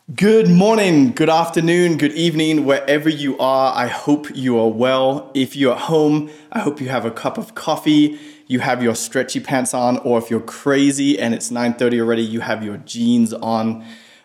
Good morning, good afternoon, good evening, wherever you are. I hope you are well. If you're at home, I hope you have a cup of coffee, you have your stretchy pants on, or if you're crazy and it's 9:30 already, you have your jeans on.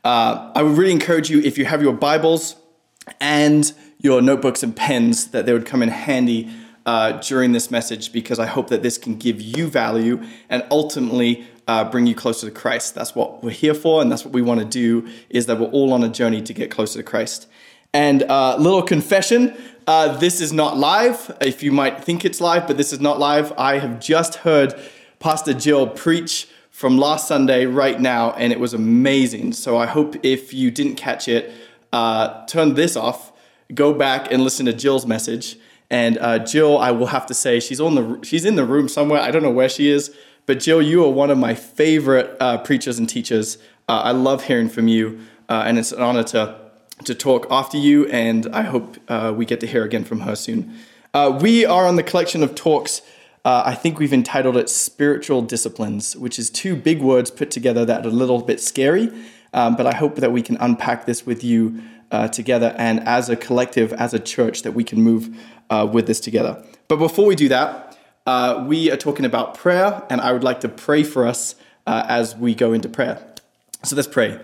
I would really encourage you, if you have your Bibles and your notebooks and pens, that they would come in handy during this message, because I hope that this can give you value and ultimately bring you closer to Christ. That's what we're here for, and that's what we want to do, is that we're all on a journey to get closer to Christ. And little confession, this is not live. If you might think it's live, but this is not live. I have just heard Pastor Jill preach from last Sunday right now, and it was amazing. So I hope if you didn't catch it, turn this off, go back and listen to Jill's message. And Jill, I will have to say, she's in the room somewhere. I don't know where she is. But Jill, you are one of my favorite preachers and teachers. I love hearing from you, and it's an honor to talk after you, and I hope we get to hear again from her soon. We are on the collection of talks. I think we've entitled it Spiritual Disciplines, which is two big words put together that are a little bit scary, but I hope that we can unpack this with you together, and as a collective, as a church, that we can move with this together. But before we do that, we are talking about prayer, and I would like to pray for us as we go into prayer. So let's pray.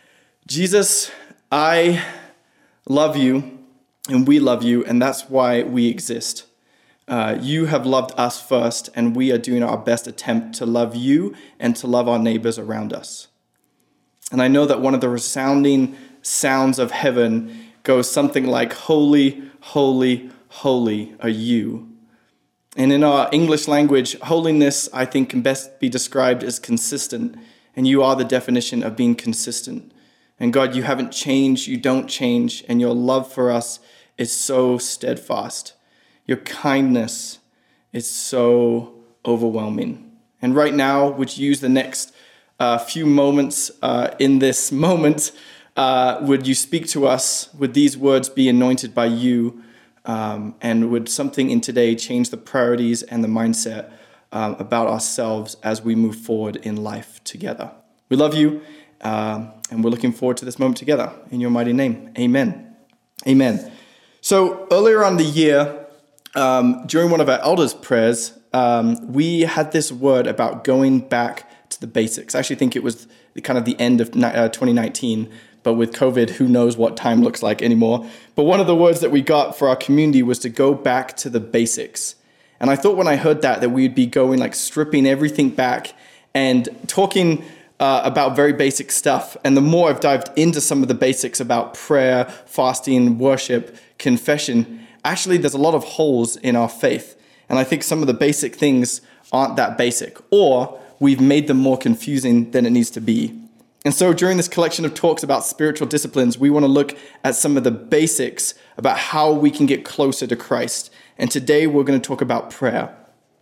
Jesus, I love you, and we love you, and that's why we exist. You have loved us first, and we are doing our best attempt to love you and to love our neighbors around us. And I know that one of the resounding sounds of heaven goes something like, holy, holy, holy are you. And in our English language, holiness, I think, can best be described as consistent. And you are the definition of being consistent. And God, you haven't changed, you don't change, and your love for us is so steadfast. Your kindness is so overwhelming. And right now, would you use the next few moments in this moment, would you speak to us? Would these words be anointed by you? And would something in today change the priorities and the mindset about ourselves as we move forward in life together? We love you, and we're looking forward to this moment together. In your mighty name, amen. Amen. So earlier on the year, during one of our elders' prayers, we had this word about going back to the basics. I actually think it was kind of the end of 2019, but with COVID, who knows what time looks like anymore. But one of the words that we got for our community was to go back to the basics. And I thought when I heard that we'd be going, like, stripping everything back and talking about very basic stuff. And the more I've dived into some of the basics about prayer, fasting, worship, confession, actually there's a lot of holes in our faith. And I think some of the basic things aren't that basic, or we've made them more confusing than it needs to be. And so during this collection of talks about spiritual disciplines, we want to look at some of the basics about how we can get closer to Christ. And today we're going to talk about prayer.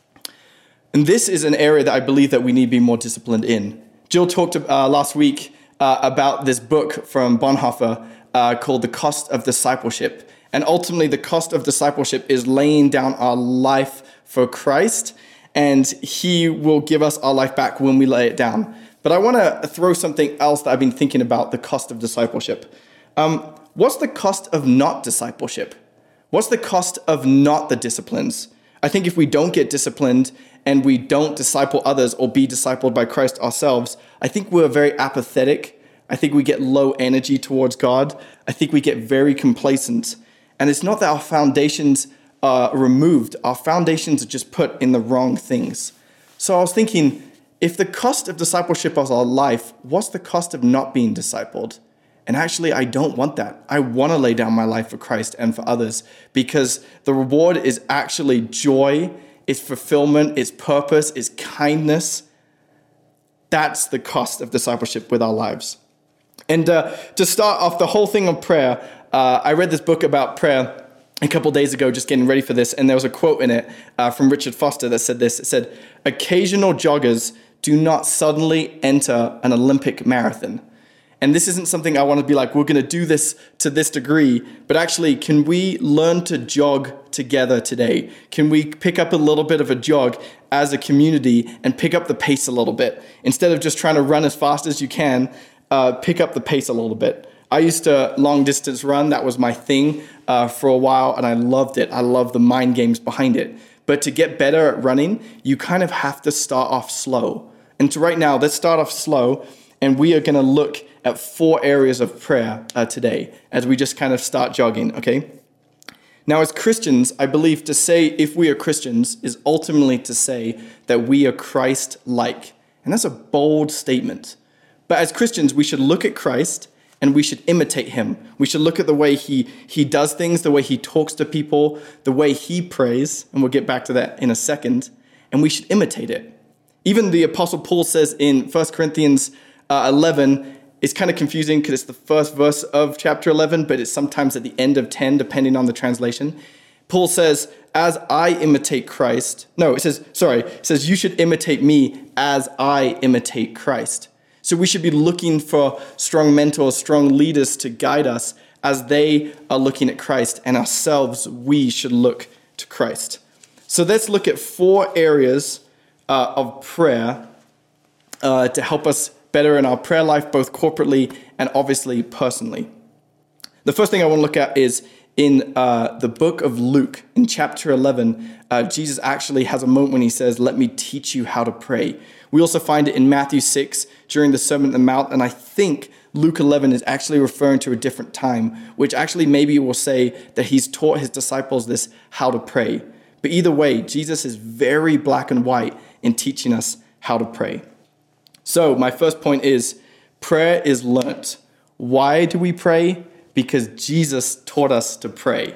And this is an area that I believe that we need to be more disciplined in. Jill talked last week about this book from Bonhoeffer called The Cost of Discipleship. And ultimately, the cost of discipleship is laying down our life for Christ, and he will give us our life back when we lay it down. But I want to throw something else that I've been thinking about, the cost of discipleship. What's the cost of not discipleship? What's the cost of not the disciplines? I think if we don't get disciplined and we don't disciple others or be discipled by Christ ourselves, I think we're very apathetic. I think we get low energy towards God. I think we get very complacent. And it's not that our foundations are removed. Our foundations are just put in the wrong things. So I was thinking, if the cost of discipleship is our life, what's the cost of not being discipled? And actually, I don't want that. I want to lay down my life for Christ and for others, because the reward is actually joy, it's fulfillment, it's purpose, it's kindness. That's the cost of discipleship with our lives. And to start off the whole thing of prayer, I read this book about prayer a couple days ago, just getting ready for this, and there was a quote in it from Richard Foster that said this. It said, "Occasional joggers do not suddenly enter an Olympic marathon." And this isn't something I want to be like, we're going to do this to this degree, but actually, can we learn to jog together today? Can we pick up a little bit of a jog as a community and pick up the pace a little bit? Instead of just trying to run as fast as you can, pick up the pace a little bit. I used to long distance run. That was my thing for a while, and I loved it. I love the mind games behind it. But to get better at running, you kind of have to start off slow. And so right now, let's start off slow, and we are going to look at 4 areas of prayer today as we just kind of start jogging, okay? Now, as Christians, I believe to say if we are Christians is ultimately to say that we are Christ-like. And that's a bold statement. But as Christians, we should look at Christ and we should imitate him. We should look at the way he does things, the way he talks to people, the way he prays, and we'll get back to that in a second, and we should imitate it. Even the Apostle Paul says in 1 Corinthians 11, it's kind of confusing because it's the first verse of chapter 11, but it's sometimes at the end of 10, depending on the translation. Paul says, as I imitate Christ. No, it says, you should imitate me as I imitate Christ. So we should be looking for strong mentors, strong leaders to guide us as they are looking at Christ, and ourselves, we should look to Christ. So let's look at 4 areas of prayer to help us better in our prayer life, both corporately and obviously personally. The first thing I want to look at is in the book of Luke, in chapter 11, Jesus actually has a moment when he says, let me teach you how to pray. We also find it in Matthew 6 during the Sermon on the Mount, and I think Luke 11 is actually referring to a different time, which actually maybe will say that he's taught his disciples this, how to pray. But either way, Jesus is very black and white in teaching us how to pray. So my first point is prayer is learnt. Why do we pray? Because Jesus taught us to pray.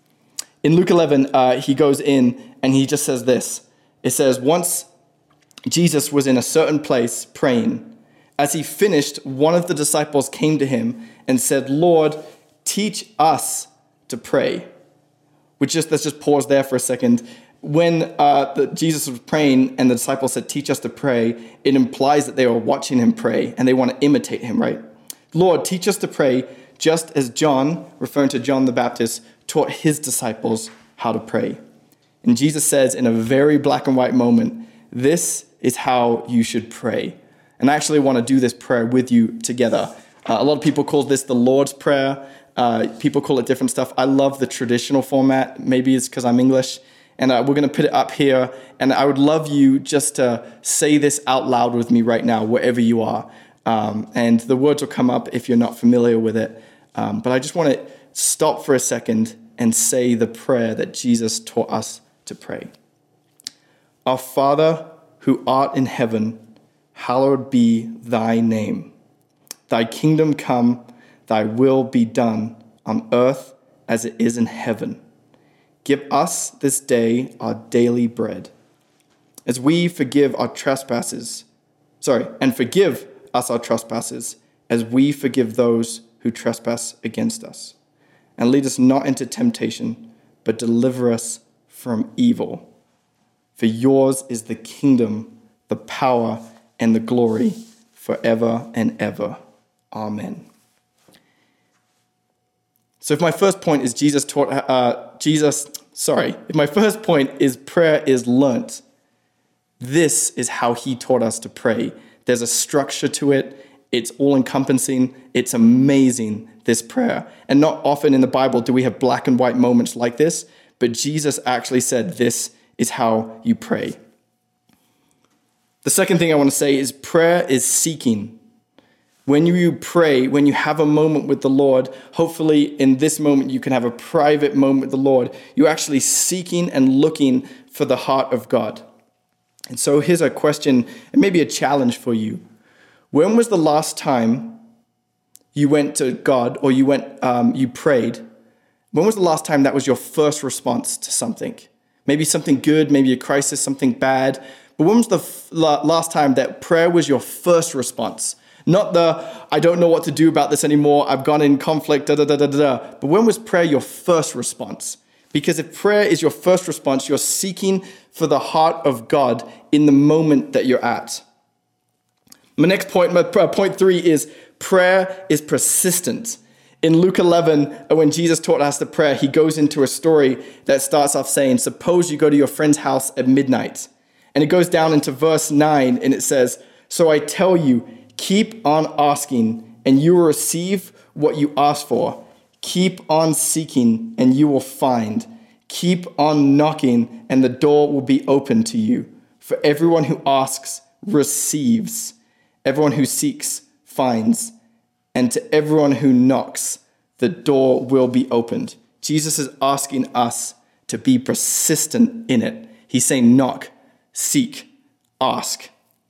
In Luke 11, he goes in and he just says this. It says, once Jesus was in a certain place praying. As he finished, one of the disciples came to him and said, Lord, teach us to pray. Let's just pause there for a second. When Jesus was praying and the disciples said, teach us to pray, it implies that they were watching him pray and they want to imitate him, right? Lord, teach us to pray just as John, referring to John the Baptist, taught his disciples how to pray. And Jesus says in a very black and white moment, this is how you should pray. And I actually want to do this prayer with you together. A lot of people call this the Lord's Prayer. People call it different stuff. I love the traditional format. Maybe it's because I'm English. And we're going to put it up here. And I would love you just to say this out loud with me right now, wherever you are. And the words will come up if you're not familiar with it. But I just want to stop for a second and say the prayer that Jesus taught us to pray. Our Father, who art in heaven, hallowed be thy name. Thy kingdom come, thy will be done on earth as it is in heaven. Give us this day our daily bread, as we forgive our trespasses. And forgive us our trespasses, as we forgive those who trespass against us. And lead us not into temptation, but deliver us from evil. For yours is the kingdom, the power, and the glory forever and ever. Amen. So if my first point is if my first point is prayer is learnt, this is how he taught us to pray. There's a structure to it. It's all-encompassing. It's amazing, this prayer. And not often in the Bible do we have black and white moments like this, but Jesus actually said this is how you pray. The second thing I want to say is prayer is seeking. When you pray, when you have a moment with the Lord, hopefully in this moment you can have a private moment with the Lord. You're actually seeking and looking for the heart of God. And so here's a question, and maybe a challenge for you. When was the last time you went to God or you prayed? When was the last time that was your first response to something? Maybe something good, maybe a crisis, something bad. But when was the last time that prayer was your first response? Not I don't know what to do about this anymore, I've gone in conflict, But when was prayer your first response? Because if prayer is your first response, you're seeking for the heart of God in the moment that you're at. My next point, point 3 is prayer is persistent. In Luke 11, when Jesus taught us to pray, he goes into a story that starts off saying, suppose you go to your friend's house at midnight. And it goes down into verse 9 and it says, so I tell you, keep on asking and you will receive what you ask for. Keep on seeking, and you will find. Keep on knocking, and the door will be open to you. For everyone who asks receives. Everyone who seeks finds. And to everyone who knocks, the door will be opened. Jesus is asking us to be persistent in it. He's saying knock, seek, ask.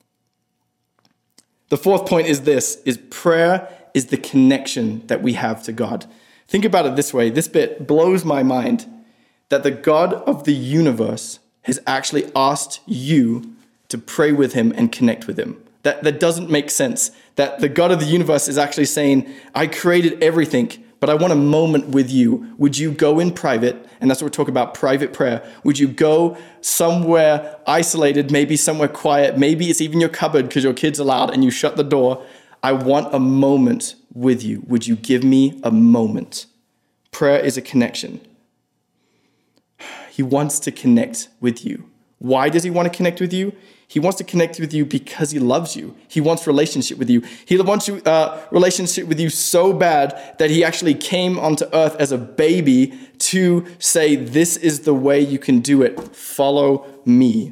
The fourth point is this, is prayer is the connection that we have to God. Think about it this way. This bit blows my mind that the God of the universe has actually asked you to pray with him and connect with him. That doesn't make sense. That the God of the universe is actually saying, I created everything, but I want a moment with you. Would you go in private? And that's what we're talking about, private prayer. Would you go somewhere isolated, maybe somewhere quiet? Maybe it's even your cupboard because your kids are loud and you shut the door. I want a moment with you. Would you give me a moment? Prayer is a connection. He wants to connect with you. Why does he want to connect with you? He wants to connect with you because he loves you. He wants relationship with you. He wants relationship with you so bad that he actually came onto earth as a baby to say, this is the way you can do it. Follow me.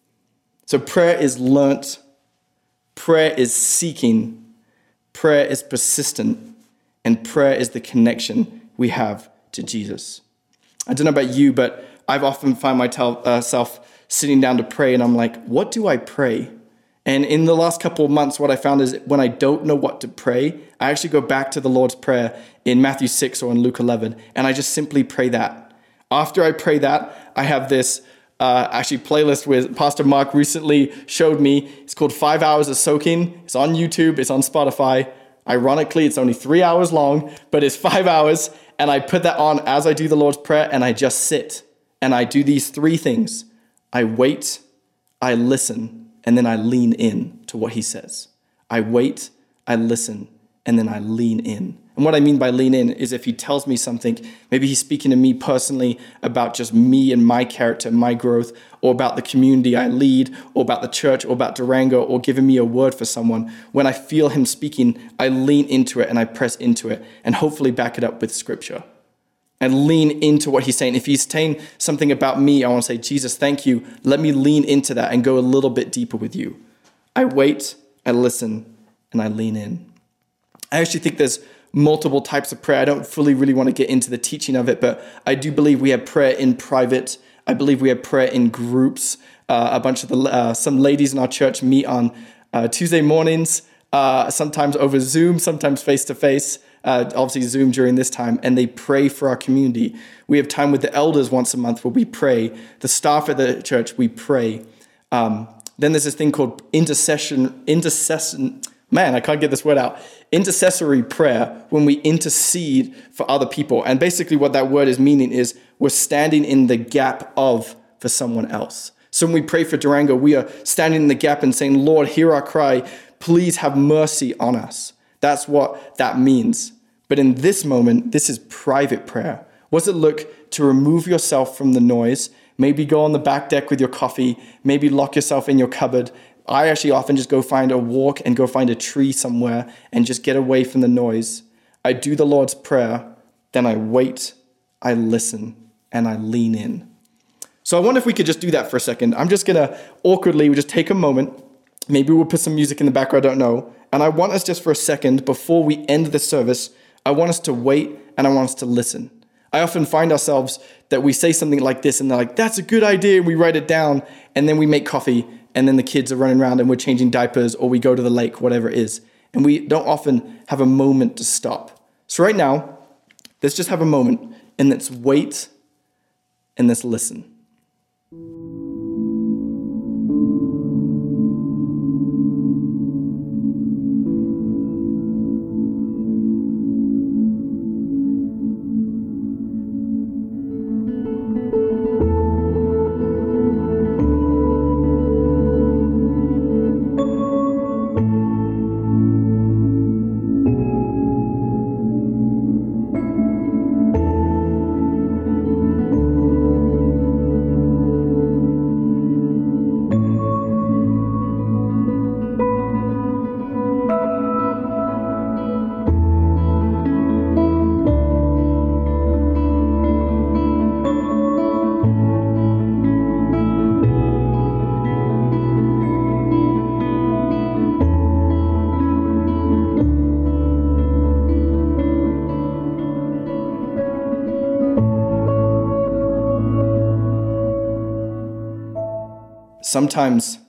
So prayer is learnt. Prayer is seeking. Prayer is persistent. And prayer is the connection we have to Jesus. I don't know about you, but I've often found myself sitting down to pray, and I'm like, what do I pray? And in the last couple of months, what I found is when I don't know what to pray, I actually go back to the Lord's Prayer in Matthew 6 or in Luke 11, and I just simply pray that. After I pray that, I have this playlist with Pastor Mark recently showed me. It's called 5 Hours of Soaking. It's on YouTube. It's on Spotify. Ironically, it's only 3 hours long, but it's 5 hours, and I put that on as I do the Lord's Prayer, and I just sit, and I do these three things. I wait, I listen, and then I lean in to what he says. I wait, I listen, and then I lean in. And what I mean by lean in is if he tells me something, maybe he's speaking to me personally about just me and my character, my growth, or about the community I lead, or about the church, or about Durango, or giving me a word for someone. When I feel him speaking, I lean into it and I press into it and hopefully back it up with scripture. And lean into what he's saying. If he's saying something about me, I want to say, Jesus, thank you. Let me lean into that and go a little bit deeper with you. I wait, I listen, and I lean in. I actually think there's multiple types of prayer. I don't fully really want to get into the teaching of it, but I do believe we have prayer in private. I believe we have prayer in groups. A bunch of some ladies in our church meet on Tuesday mornings, sometimes over Zoom, sometimes face-to-face. Obviously Zoom during this time, and they pray for our community. We have time with the elders once a month where we pray. The staff at the church, we pray. Then there's this thing called intercessory prayer, when we intercede for other people. And basically what that word is meaning is we're standing in the gap for someone else. So when we pray for Durango, we are standing in the gap and saying, Lord, hear our cry. Please have mercy on us. That's what that means. But in this moment, this is private prayer. What does it look to remove yourself from the noise? Maybe go on the back deck with your coffee. Maybe lock yourself in your cupboard. I actually often just go find a walk and go find a tree somewhere and just get away from the noise. I do the Lord's Prayer, then I wait, I listen, and I lean in. So I wonder if we could just do that for a second. I'm just going to awkwardly just take a moment. Maybe we'll put some music in the background, I don't know. And I want us just for a second, before we end the service, I want us to wait and I want us to listen. I often find ourselves that we say something like this and they're like, that's a good idea. And we write it down and then we make coffee and then the kids are running around and we're changing diapers or we go to the lake, whatever it is. And we don't often have a moment to stop. So right now, let's just have a moment and let's wait and let's listen. sometimes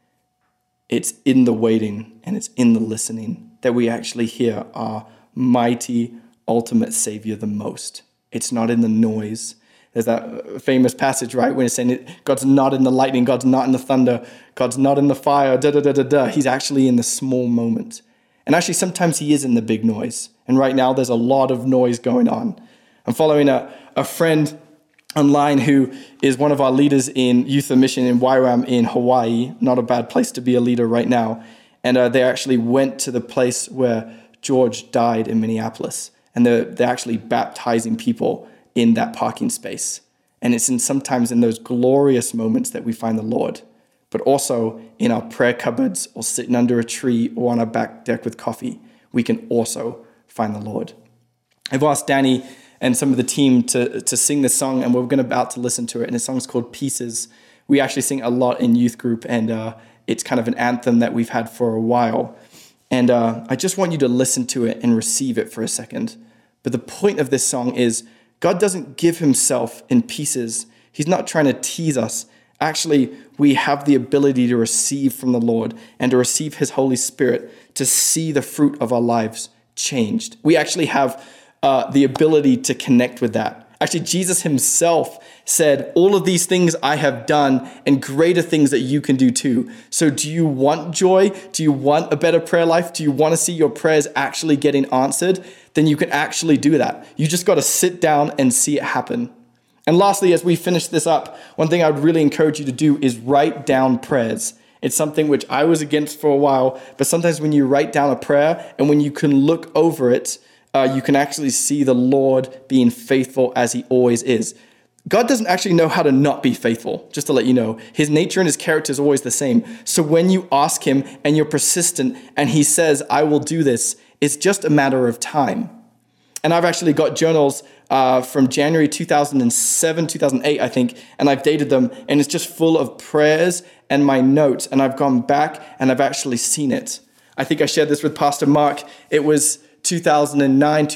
it's in the waiting and it's in the listening that we actually hear our mighty, ultimate Savior the most. It's not in the noise. There's that famous passage, right, when it's saying God's not in the lightning, God's not in the thunder, God's not in the fire, da-da-da-da-da. He's actually in the small moment. And actually, sometimes he is in the big noise. And right now, there's a lot of noise going on. I'm following a friend online who is one of our leaders in Youth of Mission in Wairam in Hawaii. Not a bad place to be a leader right now. And they actually went to the place where George died in Minneapolis. And they're actually baptizing people in that parking space. And it's sometimes in those glorious moments that we find the Lord, but also in our prayer cupboards or sitting under a tree or on our back deck with coffee, we can also find the Lord. I've asked Danny and some of the team to sing this song, and we're about to listen to it. And the song's called Pieces. We actually sing a lot in youth group, and it's kind of an anthem that we've had for a while. And I just want you to listen to it and receive it for a second. But the point of this song is God doesn't give himself in pieces. He's not trying to tease us. Actually, we have the ability to receive from the Lord and to receive his Holy Spirit to see the fruit of our lives changed. We actually have the ability to connect with that. Actually, Jesus himself said, all of these things I have done and greater things that you can do too. So do you want joy? Do you want a better prayer life? Do you want to see your prayers actually getting answered? Then you can actually do that. You just got to sit down and see it happen. And lastly, as we finish this up, one thing I would really encourage you to do is write down prayers. It's something which I was against for a while, but sometimes when you write down a prayer and when you can look over it, you can actually see the Lord being faithful as he always is. God doesn't actually know how to not be faithful, just to let you know. His nature and his character is always the same. So when you ask him and you're persistent and he says, I will do this, it's just a matter of time. And I've actually got journals from January 2007, 2008, I think, and I've dated them, and it's just full of prayers and my notes, and I've gone back and I've actually seen it. I think I shared this with Pastor Mark. It was 2009,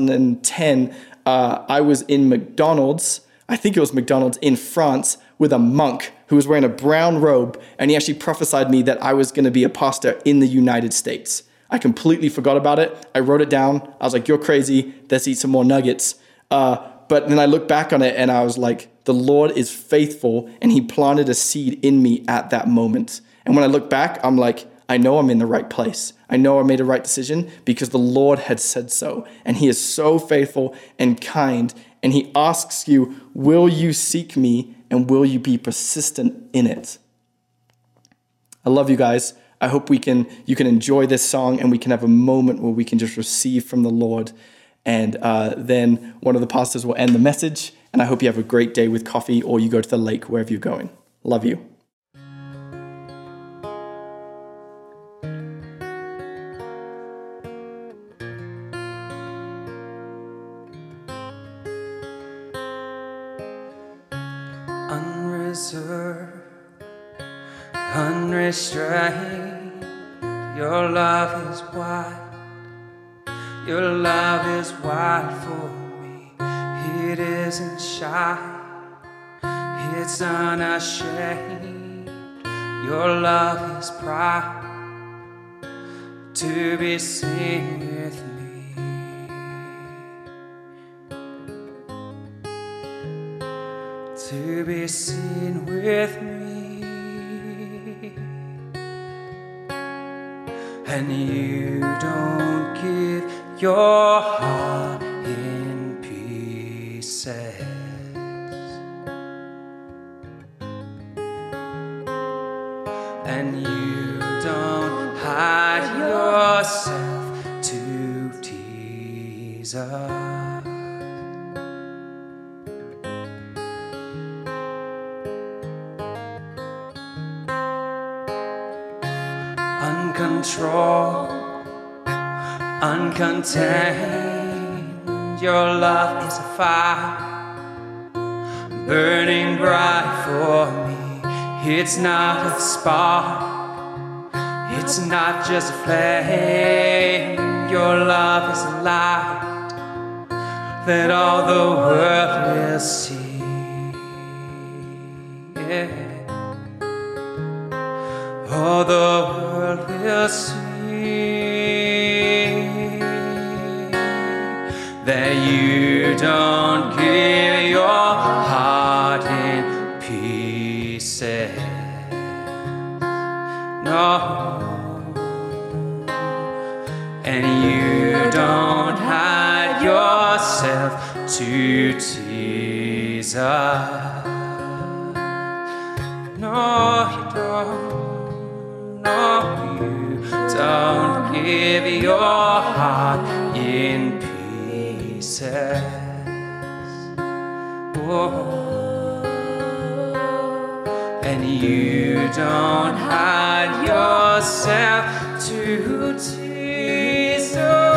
2010. I was in McDonald's, I think it was McDonald's in France, with a monk who was wearing a brown robe, and he actually prophesied me that I was going to be a pastor in the United States. I completely forgot about it. I wrote it down. I was like, you're crazy. Let's eat some more nuggets. But then I looked back on it and I was like, the Lord is faithful and he planted a seed in me at that moment. And when I look back, I'm like, I know I'm in the right place. I know I made a right decision because the Lord had said so. And he is so faithful and kind. And he asks you, will you seek me and will you be persistent in it? I love you guys. I hope you can enjoy this song and we can have a moment where we can just receive from the Lord. And then one of the pastors will end the message. And I hope you have a great day with coffee or you go to the lake, wherever you're going. Love you. Unreserved, unrestrained, your love is wide. Your love is wide for me. It isn't shy, it's unashamed. Your love is proud to be seen with me. To be seen with me. And you don't give your heart in pieces. And you don't hide yourself to tease us. Uncontrolled, uncontained, your love is a fire burning bright for me. It's not a spark, it's not just a flame. Your love is a light that all the world will see. Yeah. all the world will see that you don't give your heart in pieces. No, and you don't hide yourself to tease us. No, you don't. No, you don't give your heart in pieces. Oh. And you don't hide yourself to tease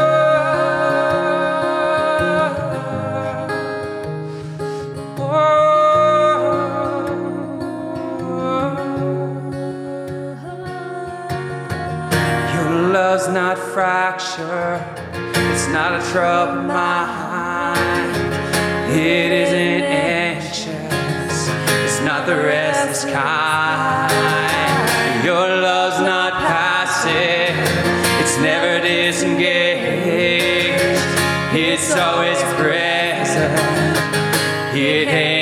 us. Your love's not fractured, it's not a troubled mind. It isn't anxious, it's not the restless kind. Your love's not passive, it's never disengaged. It's always present. It